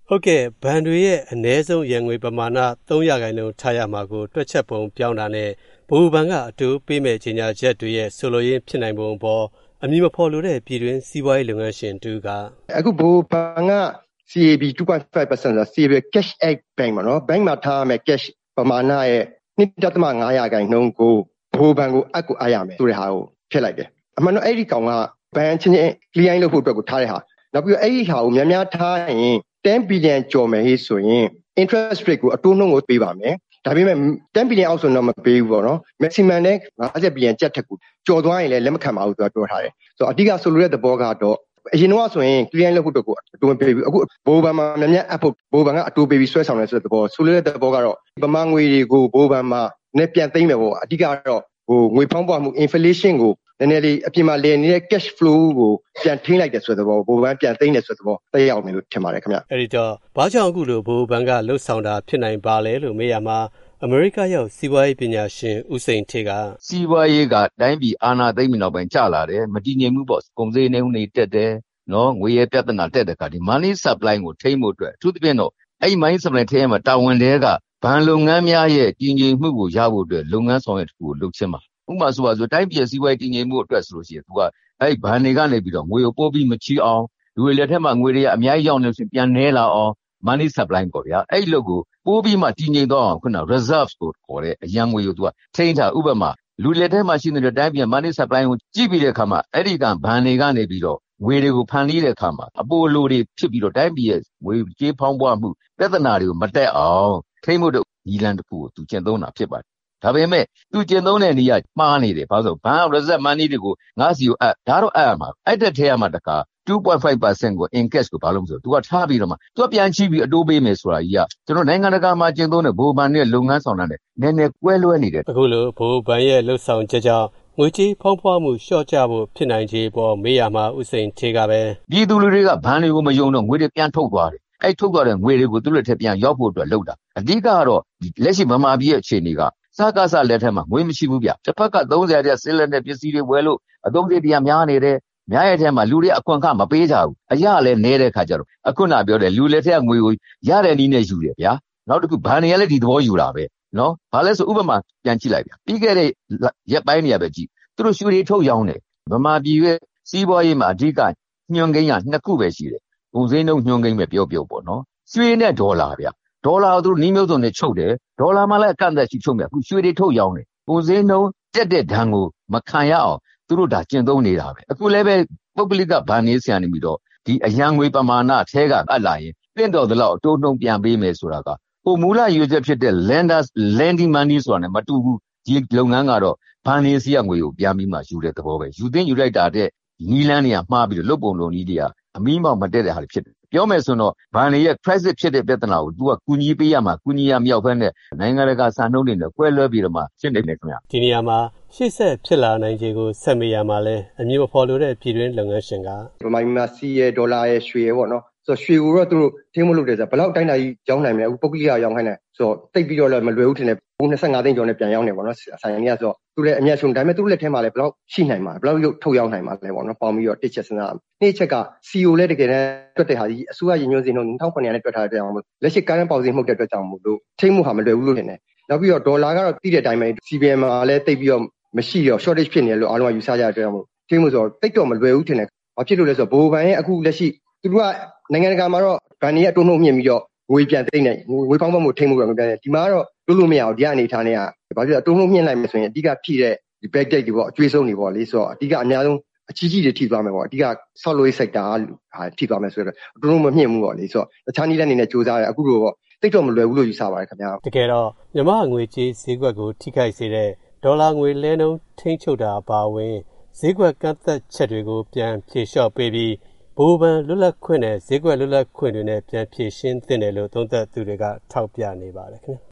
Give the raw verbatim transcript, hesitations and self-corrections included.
ဟုတ်ကဲ့ဘဏ်တွေရဲ့အနည်းဆုံးရန်ငွေပမာဏသုံးရာခိုင်နှုန်းထားရမှာကိုတွက်ချက်ပုံပြောင်းတာနဲ့ဗဟိုဘဏ်ကအတူပေးမဲ့ကြေညာချက်တွေရဲ့ဆိုလိုရင်းဖြစ်နိုင်ပုံပေါ်အမည်မဖော်လိုတဲ့ပြည်တွင်းစီးပွားရေးလုပ်ငန်းရှင်တူကအခုဗဟိုဘဏ်က စီ အေ ဘီ two point five percent ဆို စီ အေ ဘီ cash egg bank ပါနော် bank မှာထားရမယ် cash ပမာဏရဲ့ two point five ရာခိုင်နှုန်းကိုဗဟိုဘဏ်ကိုအပ်ကိုအပ်ရမယ်ဆိုတဲ့ဟာကိုဖြစ်လိုက်တယ်အမှန်တော့အဲ့ဒီကောင်ကဘဏ်ချင်းချင်း clearing လုပ်ဖို့အတွက်ကိုထားတဲ့ဟာနောက်ပြီးတော့အဲ့ဒီဟာကိုများများထားရင်ten billion ကျော်မယ်ဟေ့ဆိုရင် interest rate ကိုအတိုးနှုန်းကိုပေးပါမယ်ဒါပေမဲ့ten billion အောက်ဆိုတော့မပေးဘူးပေါ့နော် maximum နဲ့fifty billion ကျပ်ထက်ကိုကျော်သွားရင်လည်းလက်မခံပါဘူးသူကပြောထားတယ်ဆိုတော့အဓိကဆိုလိုတဲ့သဘောကတော့အရင်တော့ဆိုရင် clearing လုပ်ဖို့အတွက်ကိုအတိုးပေးပြီးအခုဘိုးဘဏ်မှာများများအပ်ဖို့ဘိုးဘဏ်ကအတိုးပေးပြီးဆွဲဆောင်တယ်ဆိုတဲ့သဘောဆိုလိုတဲ့သဘောကတော့ပမာငွေတွေကိုဘိုးဘဏ်မှာနဲ့ပြန်သိမ်းမယ်ပေါ့အဓိကတော့ဟိုငွေဖောင်းပွားမှု inflation ကိုနည်းနည်းလေးအပြင်မှာလည်နေတဲ့ cash flow ကိုပြန်ထိန်းလိုက်တယ်ဆိုတဲ့သဘောဘိုးဘဏ်ပြန်သိမ်းတယ်ဆိုတဲ့သဘောတက်ရောက်မယ်လို့ထင်ပါတယ်ခင်ဗျအဲ့ဒီတော့ဘာကြောင့်အခုလိုဘိုးဘဏ်ကလှုပ်ဆောင်တာဖြစ်နိုင်ပါလဲလို့မေးရမှာအမေရိကရောက်စီးပွားရေးပညာရှင်ဦးစိန်ထေးကစီးပွားရေးကတိုင်းပြည်အာဏာသိမ်းပြီးနောက်ပိုင်းကျလာတယ်မတည်ငြိမ်မှုပေါ့ကုန်စည်နှုန်းတွေတက်တယ်နော်ငွေရပြဿနာတက်တဲ့အခါဒီ money supply ကိုထိန်းဖို့အတွက်အထူးသဖြင့်တော့အဲ့ money supply ထိန်းရမှာတာဝန်တွေကဘဏ်လုပ်ငန်းများရဲ့တည်ငြိမ်မှုကိုရဖို့အတွက်လုပ်ငန်းဆောင်ရွက်တစ်ခုကိုလုပ်ချင်မှာဥပမာဆိုပါဆိုတိုင်းပြည်စီးပွားရေးတည်ငြိမ်မှုအတွက်ဆိုလို့ရှိရင်သူကအဲ့ဘဏ်တွေကနေပြီးတော့ငွေကိုပို့ပြီးမချီအောင်လူတွေလက်ထက်မှာငွေတွေကအများကြီးရောက်နေလို့ရှိရင်ပြန်နေလာအောင် money supply ပေါ့ဗျာအဲ့လုပ်ကိုပို့ပြီးမှတည်ငြိမ်တော့အောင်ခုန reserve ကိုခေါ်တဲ့အရန်ငွေကိုသူကထိန်းထားဥပမာလူလက်ထက်မှာရှိနေတဲ့တိုင်းပြည် money supply ကိုကြည့်ပြီးတဲ့အခါမှာအဲ့ဒီကဘဏ်တွေကနေပြီးတော့ငွေတွေကိုဖန်တီးတဲ့အခါမှာအပိုလိုတွေဖြစ်ပြီးတော့တိုင်းပြည်ရဲ့ငွေကြေးဖောင်းပွားမှုပြဿနာတွေကိုမတက်အောင်ထိန်းဖို့တော့ညီလန်တစ်ခုကိုသူကျင့်သုံးတာဖြစ်ပါတယ်ဒါပေမဲ့သူကျင့်သုံးတဲ့နေရာမှားနေတယ်ဘာလို့ဆိုဘဏ် reserve money တွေကိုငါစီကိုအပ်ဒါတော့အပ်ရမှာအဲ့တက်ထဲရမှာတခါtwo point five percent ကို in cash ကိုဘာလို့မဆိုသူကထားပြီးတော့မှသူကပြန်ချိပြီးအတိုးပေးမယ်ဆိုတာကြီးကကျွန်တော်နိုင်ငံတကာမှာကျင့်သုံးတဲ့ဘိုးဘဏ်နဲ့လုပ်ငန်းဆောင်တာနဲ့နည်းနည်းကွဲလွဲနေတယ်အခုလိုဘိုးဘဏ်ရဲ့လှုပ်ဆောင်ချက်ကြောင့်ငွေကြေးဖောင်းဖွားမှုလျှော့ချဖို့ဖြစ်နိုင်ခြေပေါ်မေးရမှာဥစိန်ထေးကပဲပြည်သူလူတွေကဘဏ်တွေကိုမယုံတော့ငွေတွေပြန်ထုတ်သွားတယ်အဲ့ထုတ်သွားတဲ့ငွေတွေကိုသူတို့လက်ထက်ပြန်ရောက်ဖို့အတွက်လုပ်တာအဓိကကတော့လက်ရှိဗမာပြည်ရဲ့အခြေအနေကစကားစလက်ထက်မှာငွေမရှိဘူးဗျတစ်ဖက်ကthirtyတဲ့စစ်လက်နဲ့ပစ္စည်းတွေဝယ်လို့အသုံးစရိတ်တရားများနေတယ်များရဲ့ထဲမှာလူတွေအခွန်ခမပေးကြဘူးအရလည်းနေတဲ့ခါကျတော့အခုနပြောတယ်လူလက်ထက်ငွေကိုရတဲ့နည်းနဲ့ယူတယ်ဗျာနောက်တစ်ခုဘဏ်တွေကလည်းဒီသဘောယူတာပဲနော်ဘာလဲဆိုဥပမာပြန်ကြည့်လိုက်ဗျပြီးခဲ့တဲ့ရက်ပိုင်းတွေရပဲကြည့်သူတို့ရွှေတွေထုတ်ရောင်းတယ်ဗမာပြည်ရဲ့စီးပွားရေးမှာအဓိကညွှန်ကိန်းကနှစ်ခုပဲရှိတယ်ပုံစံနှုန်းညွှန်ကိန်းပဲပြောပြောပေါ့နော်ရွှေနဲ့ဒေါ်လာဗျဒေါ်လာကိုသူတို့နှီးမျိုးစုံနဲ့ချုပ်တယ်ဒေါ်လာမှလည်းအကန့်အသတ်ရှိချုပ်မယ်အခုရွှေတွေထုတ်ရောင်းတယ်ပုံစံနှုန်းတက်တဲ့ဓာတ်ကိုမခံရအောင်သူတို့ဒါကျင့်သုံးနေတာပဲအခုလည်းပဲပုဂ္ဂလိကဘဏ်နေဆရာနေပြီးတော့ဒီအရန်ငွေပမာဏအထဲကအပ်လာရင်တင့်တော်သလောက်အတိုးနှုန်းပြန်ပေးမယ်ဆိုတာကဟိုမူလရွေးချက်ဖြစ်တဲ့ lenders lending money ဆိုတာနဲ့မတူဘူးဒီလုပ်ငန်းကတော့ဘဏ်နေစီကငွေကိုပြန်ပြီးမှယူတဲ့သဘောပဲယူသိယူလိုက်တာတဲ့နီးလန်းတွေကမှားပြီးတော့လုတ်ပုံလုံးကြီးတွေကအမီးမောက်မတက်တဲ့ဟာတွေဖြစ်တယ်ပြောမယ်ဆိုတော့ဘဏ်တွေရဲ့ crisis ဖြစ်တဲ့ပြဿနာကို तू ကကူညီပေးရမှာကူညီရမြောက်ဖက်နဲ့နိုင်ငံတကာစံနှုန်းတွေနဲ့ကွဲလွဲပြီးတော့မှရှင်းနေတယ်ခင်ဗျဒီနေရာမှာရှေ့ဆက်ဖြစ်လာနိုင်ခြေကိုဆက်မေးရမှာလဲအမည်မဖော်လိုတဲ့ပြည်တွင်းလုပ်ငန်းရှင်ကဗမာပြည်မှာစီရဲ့ဒေါ်လာရဲ့ရွှေရဲ့ပေါ့နော်ဆိုတော့ရွှေကိုတော့သူတို့ထင်းမလို့တယ်ဆိုတော့ဘယ်လောက်တိုင်းတာကြီးရောင်းနိုင်မလဲအခုပုဂ္ဂလိကရောင်းခိုင်းတယ်ဆိုတော့တိတ်ပြီးတော့လည်းမလွယ်ဘူးထင်တယ်ဘူးtwenty-fiveသိန်းကျော်နဲ့ပြန်ရောင်းနေပေါ့နော်ဆိုင်ကြီးကဆိုတော့သူလည်းအမျက်ဆုံးဒါပေမဲ့သူ့လက်ထဲမှာလည်းဘယ်လောက်ရှိနိုင်မှာဘယ်လောက်ရုပ်ထုတ်ရောင်းနိုင်မှာလဲပေါ့နော်ပေါင်ပြီးတော့တစ်ချက်စဉ်းစားနှစ်ချက်က စီ အို လည်းတကယ်တမ်းတွက်တဲ့ဟာကြီးအစိုးရရည်ညွှန်းစင်းတော့nineteen hundredနဲ့တွက်ထားတဲ့အောင်လို့လက်ရှိကမ်းပေါက်စင်းမှုတ်တဲ့အတွက်ကြောင့်မို့လို့ထိမှုဟာမလွယ်ဘူးလို့ထင်တယ်နောက်ပြီးတော့ဒေါ်လာကတော့တိတဲ့အတိုင်းပဲ စီ ဘီ အမ် မှာလည်းတိတ်ပြီးတော့မရှိတော့ shortage ဖြစ်နေတယ်လို့အားလုံးကယူဆကြတဲ့အတွက်ကြောင့်မို့ထိမှုဆိုတော့တိတ်တော့မလွယ်ဘူးထင်တယ်ဘာဖြစ်လို့လဲဆိုတော့ဘိုးဘဏ်ရဲ့အခုလက်ရှိသူတို့ကနိုင်ငံတကာမှာတော့ဘဏ်တွေကအတိုးနှုန်းမြင့်ပြီးတော့ငွေပြန်သိမ်းတယ်ငွေဖောင်းပွားမှုထိမှုပဲငွေပြန်တယ်ဒီမှာကတော့လို့လို့မရအောင်ဒီအနေထားနဲ့ကဘာဖြစ်လဲအတိုးနှုန်းမြင့်လိုက်မယ်ဆိုရင်အဓိကဖြည့်တဲ့ဒီ back date တွေပေါ့အကျွေးဆုံးတွေပေါ့လေဆိုတော့အဓိကအများဆုံးအကြီးကြီးတွေထိသွားမယ်ပေါ့အဓိကဆောက်လုပ်ရေး sector ဟာထိသွားမယ်ဆိုတော့အတိုးနှုန်းမမြင့်ဘူးပေါ့လေဆိုတော့တခြားနည်းလမ်းတွေနဲ့စူးစမ်းရတယ်အခုလိုပေါ့တိတ်တော့မလွယ်ဘူးလို့ယူဆပါတယ်ခင်ဗျာတကယ်တော့မြန်မာငွေကြေးဈေးကွက်ကိုထိခိုက်စေတဲ့ဒေါ်လာငွေလဲနှုန်းထိန်းချုပ်တာအပါအဝင်ဈေးကွက်ကန့်သက်ချက်တွေကိုပြန်ဖြေလျှော့ပေးပြီးဘိုးဘဏ်လွတ်လပ်ခွင့်နဲ့ဈေးကွက်လွတ်လပ်ခွင့်တွေနဲ့ပြန်ဖြေရှင်းသင့်တယ်လို့သုံးသပ်သူတွေကထောက်ပြနေပါတယ်ခင်ဗျာ